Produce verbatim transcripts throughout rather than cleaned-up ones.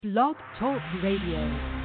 Blog Talk Radio.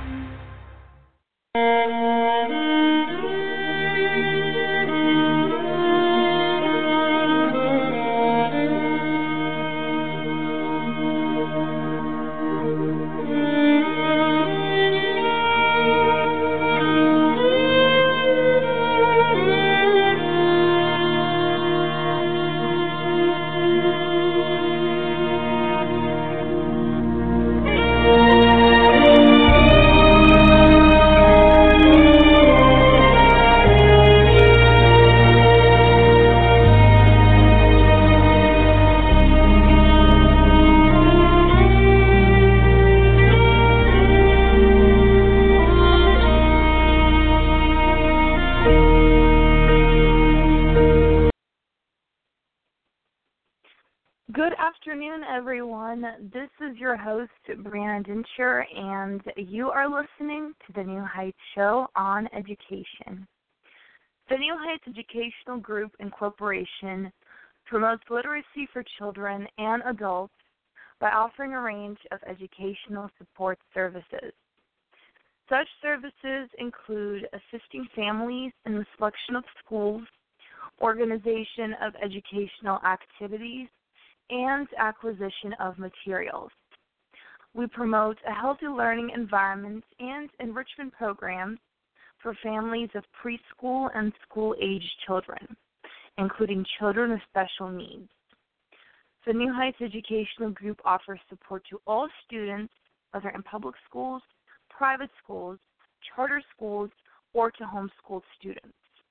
Good afternoon, everyone. This is your host, Brianna Dincher, and you are listening to the New Heights Show on Education. The New Heights Educational Group Incorporation promotes literacy for children and adults by offering a range of educational support services. Such services include assisting families in the selection of schools, organization of educational activities, and acquisition of materials. We promote a healthy learning environment and enrichment programs for families of preschool and school-aged children, including children with special needs. The New Heights Educational Group offers support to all students, whether in public schools, private schools, charter schools, or to homeschooled students.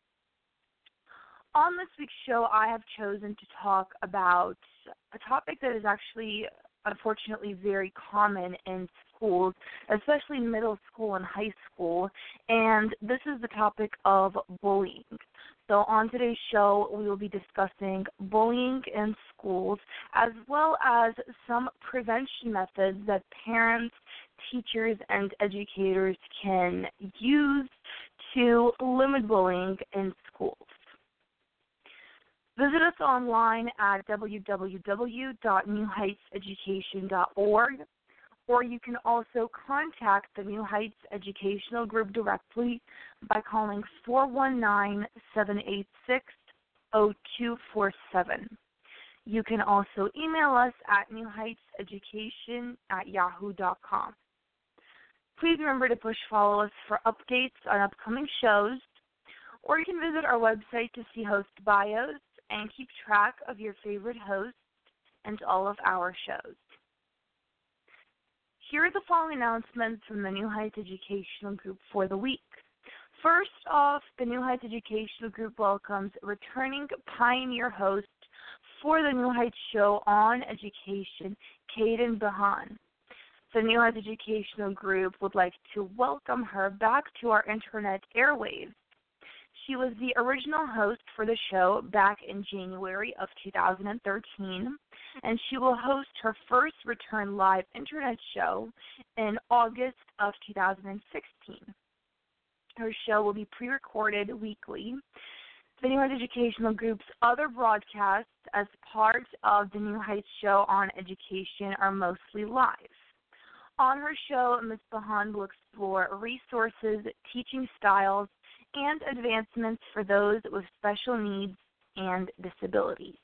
On this week's show, I have chosen to talk about a topic that is actually, unfortunately, very common in schools, especially middle school and high school, and this is the topic of bullying. So on today's show, we will be discussing bullying in schools, as well as some prevention methods that parents, teachers, and educators can use to limit bullying in schools. Visit us online at w w w dot new heights education dot org, or you can also contact the New Heights Educational Group directly by calling four one nine, seven eight six, zero two four seven. You can also email us at new heights education at yahoo dot com. Please remember to push follow us for updates on upcoming shows, or you can visit our website to see host bios and keep track of your favorite hosts and all of our shows. Here are the following announcements from the New Heights Educational Group for the week. First off, the New Heights Educational Group welcomes returning pioneer host for the New Heights Show on Education, Kaden Bahan. The New Heights Educational Group would like to welcome her back to our internet airwaves. She was the original host for the show back in January of two thousand thirteen, and she will host her first return live internet show in August of two thousand sixteen. Her show will be pre-recorded weekly. The New Heights Educational Group's other broadcasts as part of the New Heights Show on Education are mostly live. On her show, Miz Bahan will explore resources, teaching styles, and advancements for those with special needs and disabilities.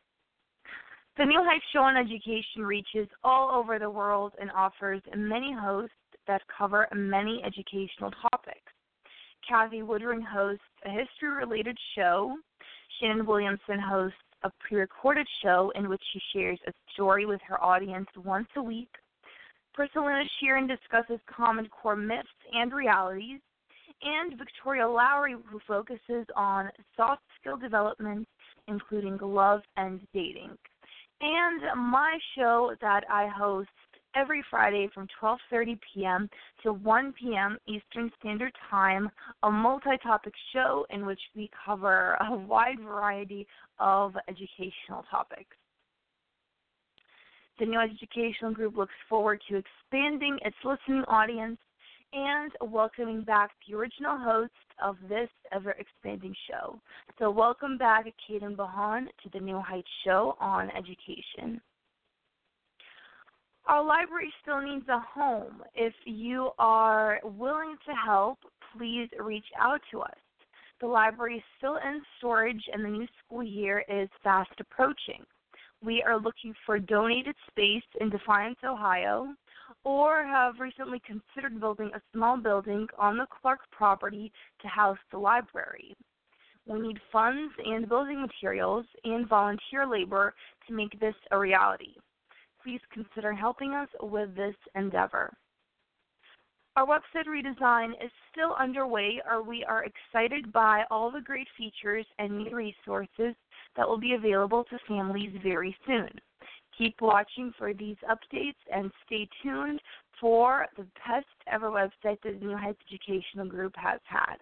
The New Heights Show on Education reaches all over the world and offers many hosts that cover many educational topics. Kathy Woodring hosts a history-related show. Shannon Williamson hosts a pre-recorded show in which she shares a story with her audience once a week. Priscilla Sheeran discusses Common Core myths and realities. And Victoria Lowry, who focuses on soft skill development, including love and dating. And my show that I host every Friday from twelve thirty p.m. to one p.m. Eastern Standard Time, a multi-topic show in which we cover a wide variety of educational topics. The New Educational Group looks forward to expanding its listening audience and welcoming back the original host of this ever-expanding show. So welcome back, Kaden Bahan, to the New Heights Show on Education. Our library still needs a home. If you are willing to help, please reach out to us. The library is still in storage and the new school year is fast approaching. We are looking for donated space in Defiance, Ohio, or have recently considered building a small building on the Clark property to house the library. We need funds and building materials and volunteer labor to make this a reality. Please consider helping us with this endeavor. Our website redesign is still underway, or we are excited by all the great features and new resources that will be available to families very soon. Keep watching for these updates and stay tuned for the best ever website that the New Heights Educational Group has had.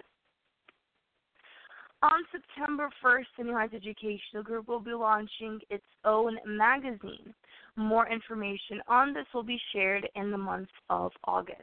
On September first, the New Heights Educational Group will be launching its own magazine. More information on this will be shared in the month of August.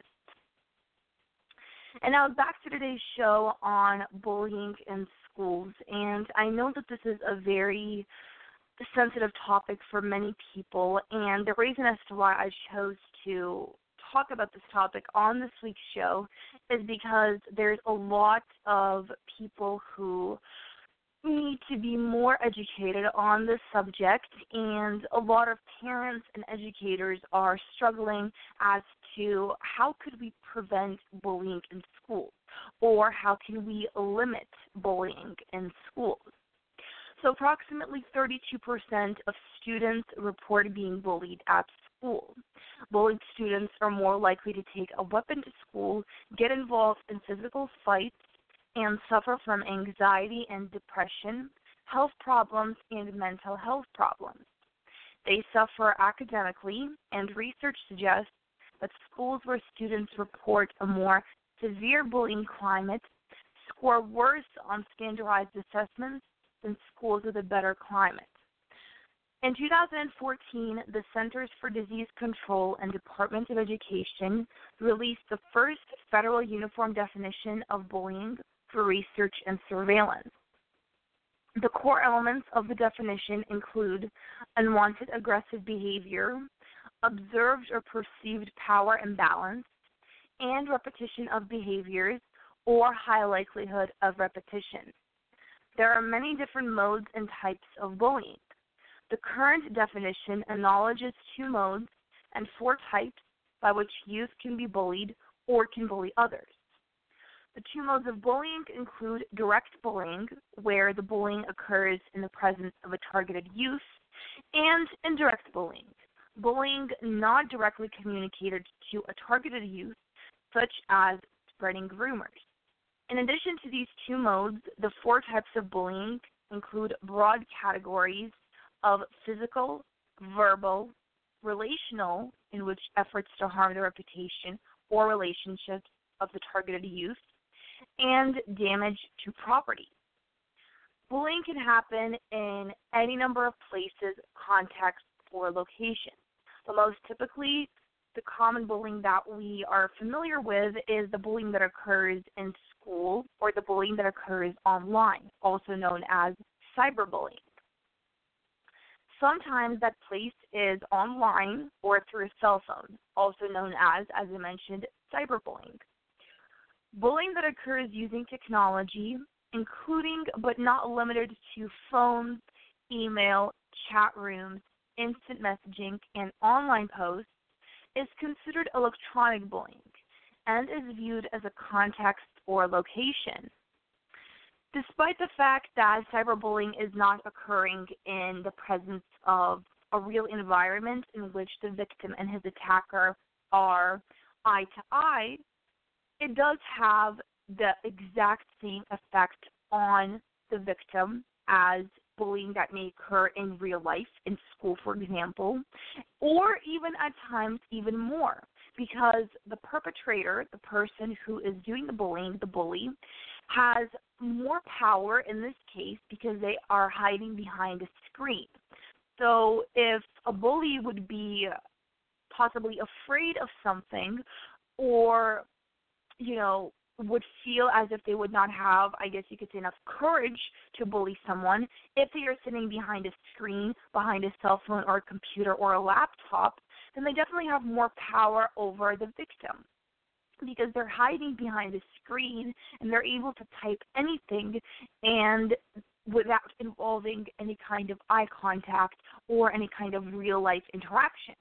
And now back to today's show on bullying in schools. And I know that this is a very sensitive topic for many people, and the reason as to why I chose to talk about this topic on this week's show is because there's a lot of people who need to be more educated on this subject, and a lot of parents and educators are struggling as to how could we prevent bullying in schools, or how can we limit bullying in schools. So approximately thirty-two percent of students report being bullied at school. Bullied students are more likely to take a weapon to school, get involved in physical fights, and suffer from anxiety and depression, health problems, and mental health problems. They suffer academically, and research suggests that schools where students report a more severe bullying climate score worse on standardized assessments than schools with a better climate. In two thousand fourteen, the Centers for Disease Control and Department of Education released the first federal uniform definition of bullying for research and surveillance. The core elements of the definition include unwanted aggressive behavior, observed or perceived power imbalance, and repetition of behaviors or high likelihood of repetition. There are many different modes and types of bullying. The current definition acknowledges two modes and four types by which youth can be bullied or can bully others. The two modes of bullying include direct bullying, where the bullying occurs in the presence of a targeted youth, and indirect bullying, bullying not directly communicated to a targeted youth, such as spreading rumors. In addition to these two modes, the four types of bullying include broad categories of physical, verbal, relational, in which efforts to harm the reputation or relationships of the targeted youth, and damage to property. Bullying can happen in any number of places, contexts, or locations. The most typically, the common bullying that we are familiar with is the bullying that occurs in school or the bullying that occurs online, also known as cyberbullying. Sometimes that place is online or through a cell phone, also known as, as I mentioned, cyberbullying. Bullying that occurs using technology, including but not limited to phones, email, chat rooms, instant messaging, and online posts, is considered electronic bullying and is viewed as a context or location. Despite the fact that cyberbullying is not occurring in the presence of a real environment in which the victim and his attacker are eye to eye, it does have the exact same effect on the victim as bullying that may occur in real life, in school, for example, or even at times even more, because the perpetrator, the person who is doing the bullying, the bully, has more power in this case because they are hiding behind a screen. So if a bully would be possibly afraid of something, or, you know, would feel as if they would not have, I guess you could say, enough courage to bully someone if they are sitting behind a screen, behind a cell phone or a computer or a laptop, then they definitely have more power over the victim because they're hiding behind a screen and they're able to type anything and without involving any kind of eye contact or any kind of real-life interaction.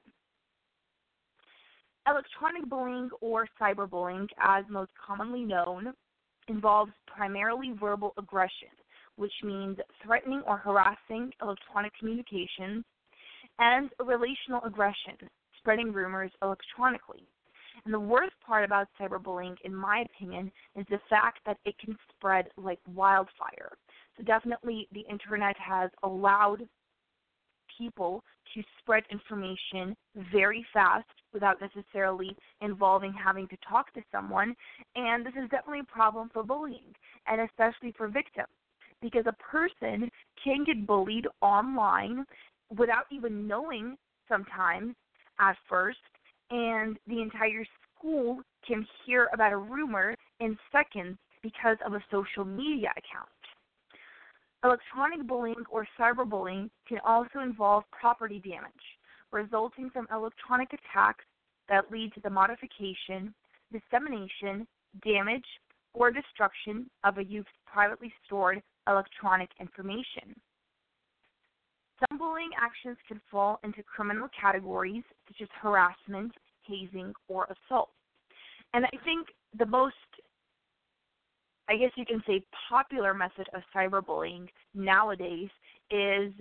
Electronic bullying, or cyberbullying, as most commonly known, involves primarily verbal aggression, which means threatening or harassing electronic communications, and relational aggression, spreading rumors electronically. And the worst part about cyberbullying, in my opinion, is the fact that it can spread like wildfire. So definitely the Internet has allowed people to spread information very fast without necessarily involving having to talk to someone. And this is definitely a problem for bullying, and especially for victims, because a person can get bullied online without even knowing sometimes at first, and the entire school can hear about a rumor in seconds because of a social media account. Electronic bullying, or cyberbullying, can also involve property damage, resulting from electronic attacks that lead to the modification, dissemination, damage, or destruction of a youth's privately stored electronic information. Some bullying actions can fall into criminal categories such as harassment, hazing, or assault. And I think the most, I guess you can say, popular method of cyberbullying nowadays is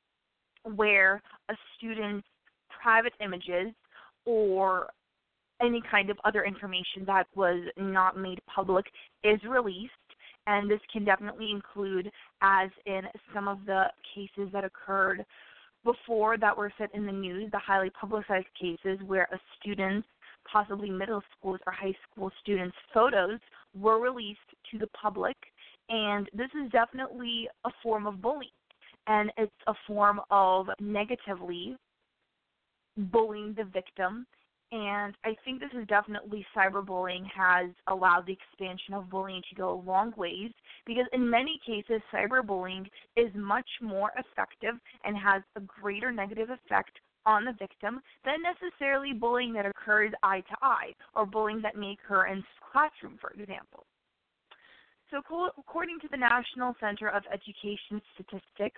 where a student's private images or any kind of other information that was not made public is released. And this can definitely include, as in some of the cases that occurred before that were set in the news, the highly publicized cases where a student's, possibly middle school or high school students' photos were released to the public. And this is definitely a form of bullying. And it's a form of negatively bullying the victim. And I think this is definitely, cyberbullying has allowed the expansion of bullying to go a long ways, because in many cases cyberbullying is much more effective and has a greater negative effect on the victim than necessarily bullying that occurs eye to eye, or bullying that may occur in classroom, for example. So according to the National Center of Education Statistics,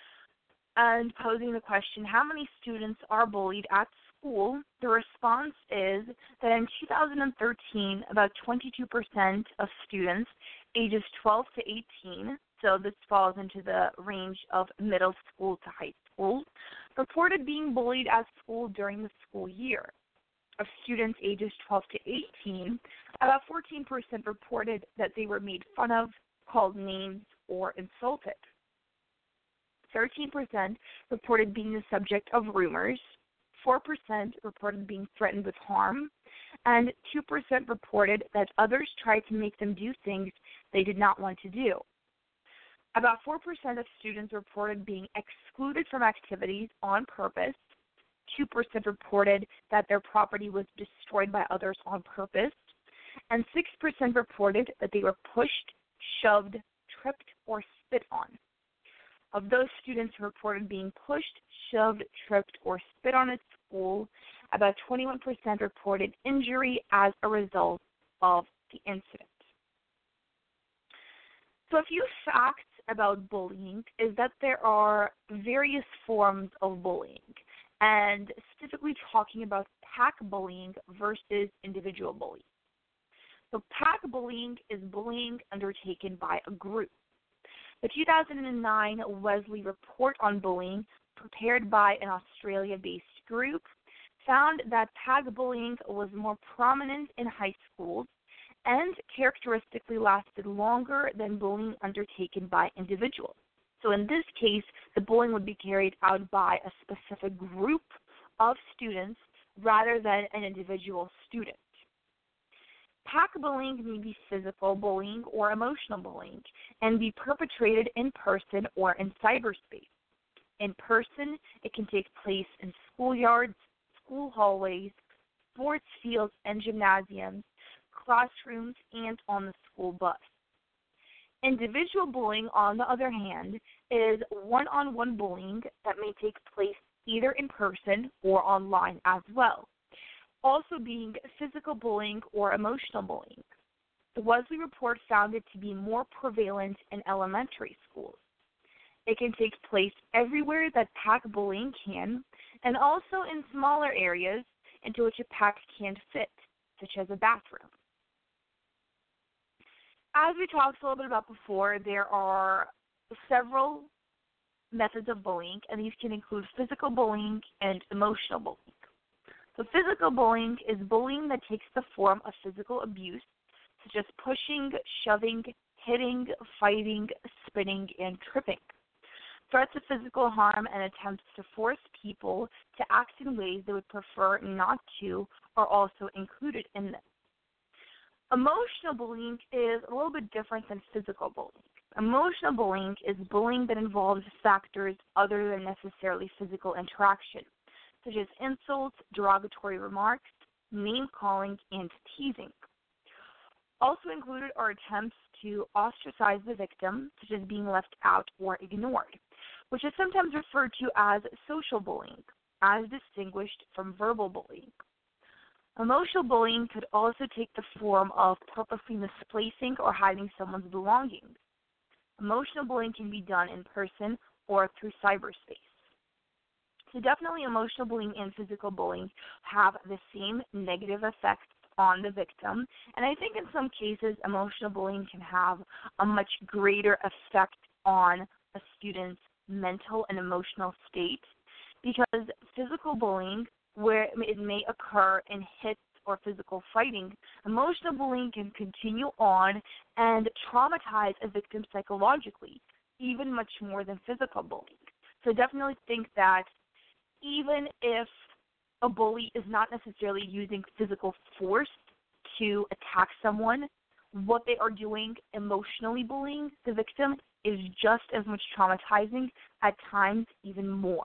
and posing the question, how many students are bullied at school, the response is that in two thousand thirteen, about twenty-two percent of students ages twelve to eighteen, so this falls into the range of middle school to high school, reported being bullied at school during the school year. Of students ages twelve to eighteen, about fourteen percent reported that they were made fun of, called names, or insulted. thirteen percent reported being the subject of rumors, four percent reported being threatened with harm, and two percent reported that others tried to make them do things they did not want to do. About four percent of students reported being excluded from activities on purpose, two percent reported that their property was destroyed by others on purpose, and six percent reported that they were pushed, shoved, tripped, or spit on. Of those students who reported being pushed, shoved, tripped, or spit on at school, about twenty-one percent reported injury as a result of the incident. So a few facts about bullying is that there are various forms of bullying, and specifically talking about pack bullying versus individual bullying. So pack bullying is bullying undertaken by a group. The two thousand nine Wesley Report on Bullying, prepared by an Australia-based group, found that pack bullying was more prominent in high schools and characteristically lasted longer than bullying undertaken by individuals. So in this case, the bullying would be carried out by a specific group of students rather than an individual student. Pack bullying may be physical bullying or emotional bullying and be perpetrated in person or in cyberspace. In person, it can take place in schoolyards, school hallways, sports fields and gymnasiums, classrooms, and on the school bus. Individual bullying, on the other hand, is one-on-one bullying that may take place either in person or online as well. Also being physical bullying or emotional bullying. The Wesley report found it to be more prevalent in elementary schools. It can take place everywhere that pack bullying can, and also in smaller areas into which a pack can't fit, such as a bathroom. As we talked a little bit about before, there are several methods of bullying, and these can include physical bullying and emotional bullying. So physical bullying is bullying that takes the form of physical abuse, such as pushing, shoving, hitting, fighting, spitting, and tripping. Threats of physical harm and attempts to force people to act in ways they would prefer not to are also included in this. Emotional bullying is a little bit different than physical bullying. Emotional bullying is bullying that involves factors other than necessarily physical interaction, such as insults, derogatory remarks, name-calling, and teasing. Also included are attempts to ostracize the victim, such as being left out or ignored, which is sometimes referred to as social bullying, as distinguished from verbal bullying. Emotional bullying could also take the form of purposely misplacing or hiding someone's belongings. Emotional bullying can be done in person or through cyberspace. So definitely emotional bullying and physical bullying have the same negative effects on the victim, and I think in some cases emotional bullying can have a much greater effect on a student's mental and emotional state, because physical bullying, where it may occur in hits or physical fighting, emotional bullying can continue on and traumatize a victim psychologically, even much more than physical bullying. So definitely think that even if a bully is not necessarily using physical force to attack someone, what they are doing emotionally bullying the victim is just as much traumatizing, at times even more.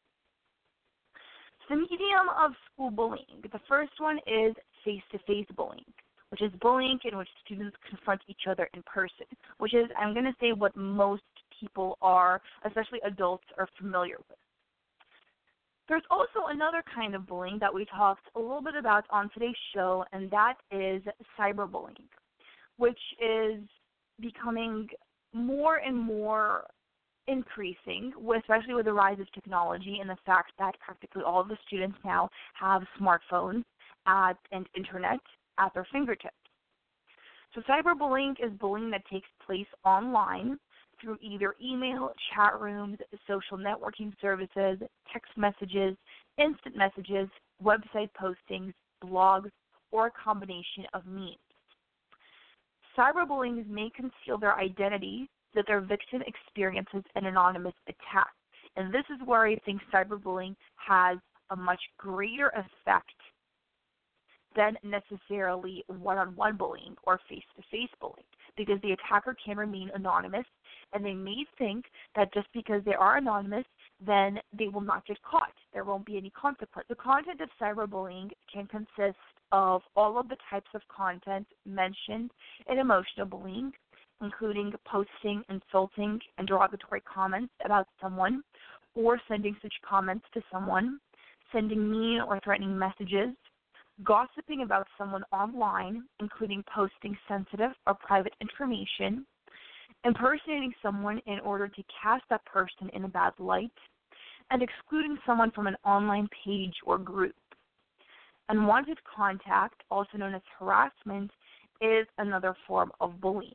The medium of school bullying. The first one is face-to-face bullying, which is bullying in which students confront each other in person, which is, I'm going to say, what most people are, especially adults, are familiar with. There's also another kind of bullying that we talked a little bit about on today's show, and that is cyberbullying, which is becoming more and more increasing, with, especially with the rise of technology and the fact that practically all of the students now have smartphones at, and internet at their fingertips. So cyberbullying is bullying that takes place online through either email, chat rooms, social networking services, text messages, instant messages, website postings, blogs, or a combination of means. Cyberbullies may conceal their identity that their victim experiences an anonymous attack. And this is where I think cyberbullying has a much greater effect than necessarily one-on-one bullying or face-to-face bullying, because the attacker can remain anonymous, and they may think that just because they are anonymous, then they will not get caught. There won't be any consequence. The content of cyberbullying can consist of all of the types of content mentioned in emotional bullying, including posting insulting and derogatory comments about someone, or sending such comments to someone, sending mean or threatening messages, gossiping about someone online, including posting sensitive or private information, impersonating someone in order to cast that person in a bad light, and excluding someone from an online page or group. Unwanted contact, also known as harassment, is another form of bullying.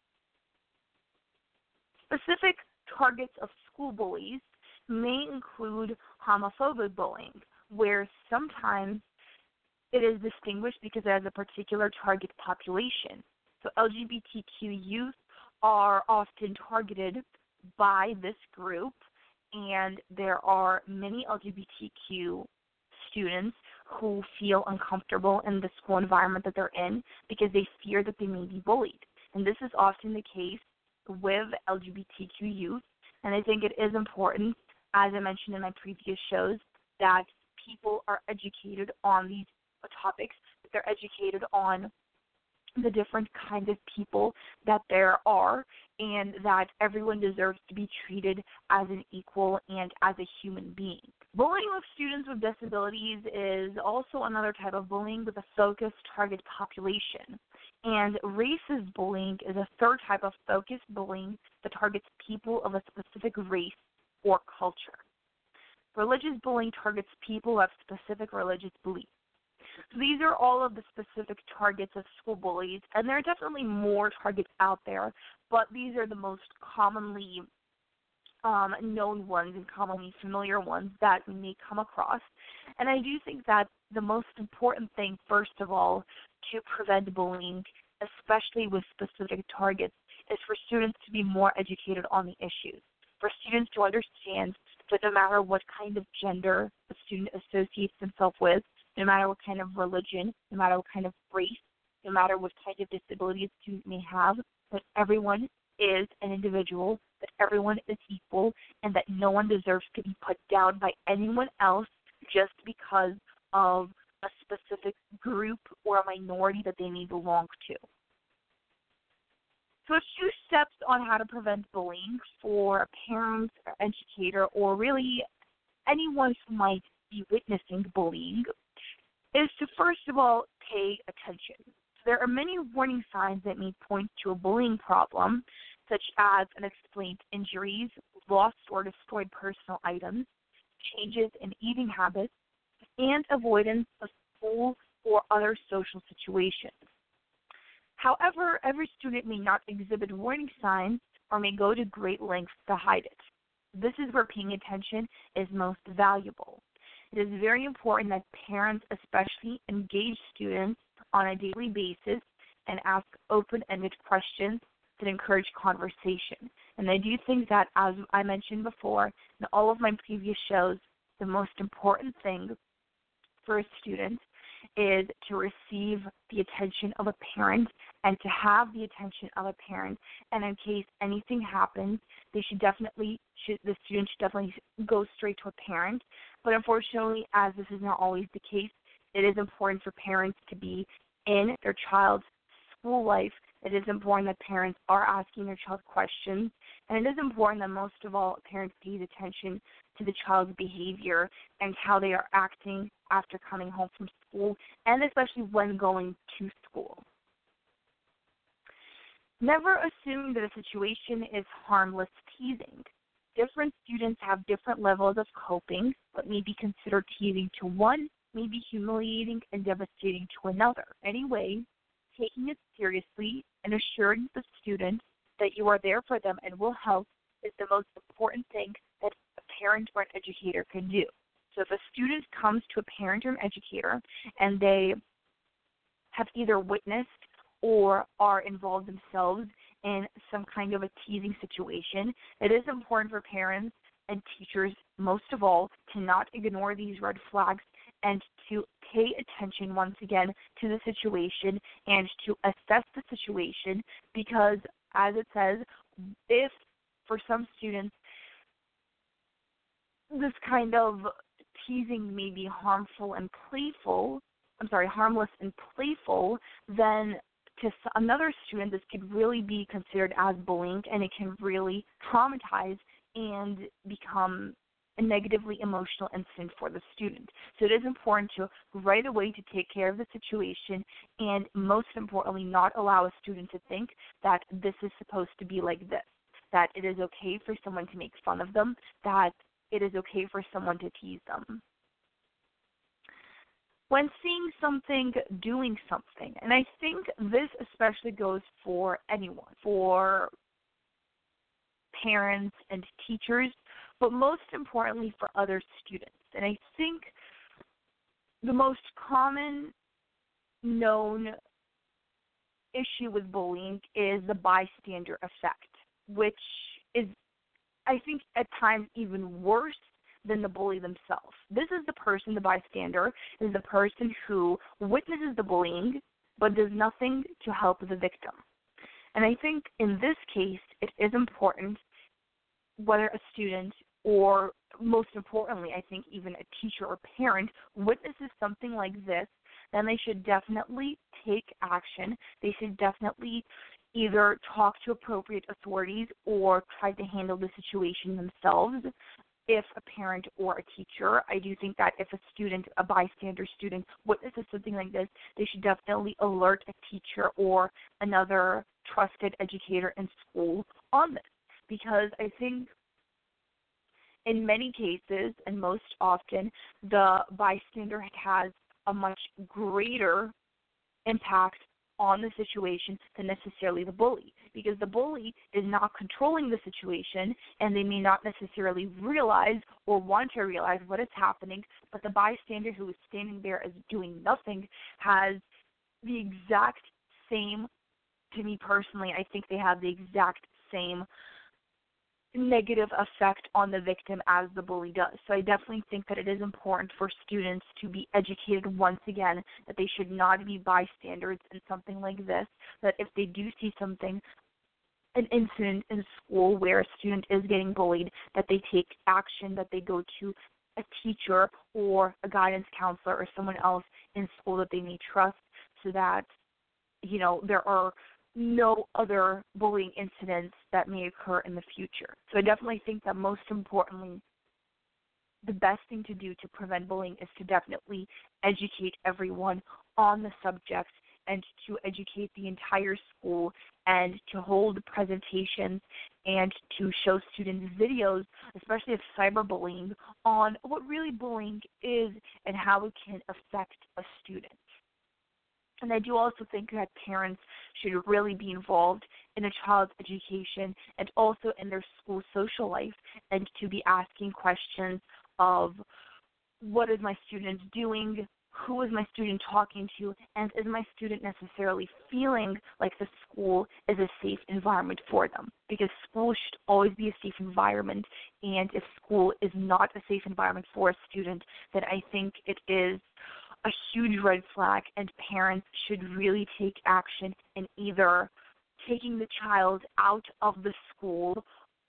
Specific targets of school bullies may include homophobic bullying, where sometimes it is distinguished because it has a particular target population. So L G B T Q youth are often targeted by this group, and there are many L G B T Q students who feel uncomfortable in the school environment that they're in because they fear that they may be bullied. And this is often the case with L G B T Q youth, and I think it is important, as I mentioned in my previous shows, that people are educated on these topics, that they're educated on the different kinds of people that there are, and that everyone deserves to be treated as an equal and as a human being. Bullying with students with disabilities is also another type of bullying with a focused target population. And racist bullying is a third type of focused bullying that targets people of a specific race or culture. Religious bullying targets people who have specific religious beliefs. So these are all of the specific targets of school bullies, and there are definitely more targets out there, but these are the most commonly um, known ones and commonly familiar ones that we may come across. And I do think that the most important thing, first of all, to prevent bullying, especially with specific targets, is for students to be more educated on the issues, for students to understand that no matter what kind of gender a student associates himself with, no matter what kind of religion, no matter what kind of race, no matter what kind of disability a student may have, that everyone is an individual, that everyone is equal, and that no one deserves to be put down by anyone else just because of a specific group or a minority that they may belong to. So a few steps on how to prevent bullying for parents, or educator, or really anyone who might be witnessing bullying is to first of all pay attention. So there are many warning signs that may point to a bullying problem, such as unexplained injuries, lost or destroyed personal items, changes in eating habits, and avoidance of school or other social situations. However, every student may not exhibit warning signs or may go to great lengths to hide it. This is where paying attention is most valuable. It is very important that parents especially engage students on a daily basis and ask open-ended questions that encourage conversation. And I do think that, as I mentioned before in all of my previous shows, the most important thing for a student is to receive the attention of a parent and to have the attention of a parent. And in case anything happens, they should definitely, should, the student should definitely go straight to a parent. But unfortunately, as this is not always the case, it is important for parents to be in their child's school life. It is important that parents are asking their child questions. And it is important that most of all, parents pay attention to the child's behavior and how they are acting after coming home from school, and especially when going to school. Never assume that a situation is harmless teasing. Different students have different levels of coping, but may be considered teasing to one, may be humiliating and devastating to another. Anyway, taking it seriously and assuring the student that you are there for them and will help is the most important thing that a parent or an educator can do. So if a student comes to a parent or an educator and they have either witnessed or are involved themselves in some kind of a teasing situation, it is important for parents and teachers, most of all, to not ignore these red flags and to pay attention once again to the situation and to assess the situation, because as it says, if for some students this kind of teasing may be harmful and playful, I'm sorry, harmless and playful, then to another student this could really be considered as bullying, and it can really traumatize and become a negatively emotional incident for the student. So it is important to right away to take care of the situation, and most importantly not allow a student to think that this is supposed to be like this, that it is okay for someone to make fun of them, that it is okay for someone to tease them. When seeing something, doing something, and I think this especially goes for anyone, for parents and teachers, but most importantly for other students. And I think the most common known issue with bullying is the bystander effect, which is, I think, at times even worse than the bully themselves. This is the person, the bystander, is the person who witnesses the bullying but does nothing to help the victim. And I think in this case, it is important whether a student or, most importantly, I think even a teacher or parent witnesses something like this, then they should definitely take action. They should definitely either talk to appropriate authorities or try to handle the situation themselves. if a parent or a teacher. I do think that if a student, a bystander student, witnesses something like this, they should definitely alert a teacher or another trusted educator in school on this. Because I think in many cases, and most often, the bystander has a much greater impact on the situation than necessarily the bully, because the bully is not controlling the situation and they may not necessarily realize or want to realize what is happening, but the bystander who is standing there as doing nothing has the exact same, to me personally, I think they have the exact same negative effect on the victim as the bully does. So I definitely think that it is important for students to be educated once again that they should not be bystanders in something like this, that if they do see something, an incident in school where a student is getting bullied, that they take action, that they go to a teacher or a guidance counselor or someone else in school that they may trust, so that, you know, there are no other bullying incidents that may occur in the future. So I definitely think that most importantly, the best thing to do to prevent bullying is to definitely educate everyone on the subject and to educate the entire school and to hold presentations and to show students videos, especially of cyberbullying, on what really bullying is and how it can affect a student. And I do also think that parents should really be involved in a child's education and also in their school social life, and to be asking questions of what is my student doing, who is my student talking to, and is my student necessarily feeling like the school is a safe environment for them? Because school should always be a safe environment, and if school is not a safe environment for a student, then I think it is a huge red flag, and parents should really take action in either taking the child out of the school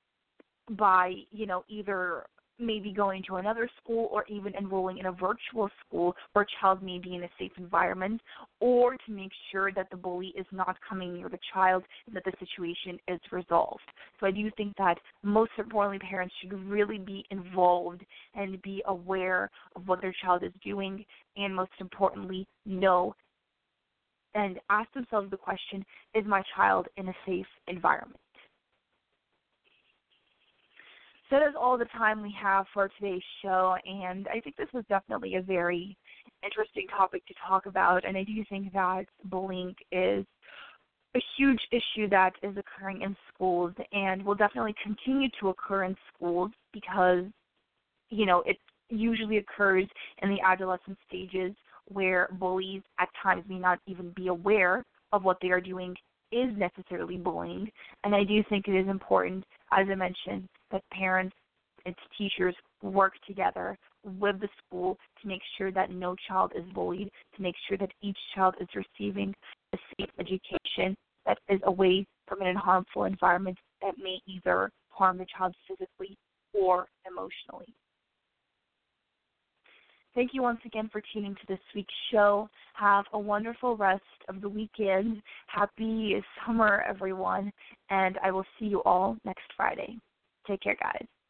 by, you know, either maybe going to another school or even enrolling in a virtual school where a child may be in a safe environment, or to make sure that the bully is not coming near the child and that the situation is resolved. So I do think that most importantly, parents should really be involved and be aware of what their child is doing, and most importantly, know and ask themselves the question, is my child in a safe environment? So that is all the time we have for today's show, and I think this was definitely a very interesting topic to talk about, and I do think that bullying is a huge issue that is occurring in schools and will definitely continue to occur in schools because, you know, it usually occurs in the adolescent stages where bullies at times may not even be aware of what they are doing is necessarily bullying. And I do think it is important, as I mentioned, that parents and teachers work together with the school to make sure that no child is bullied, to make sure that each child is receiving a safe education that is away from an harmful environment that may either harm the child physically or emotionally. Thank you once again for tuning to this week's show. Have a wonderful rest of the weekend. Happy summer, everyone, and I will see you all next Friday. Take care, guys.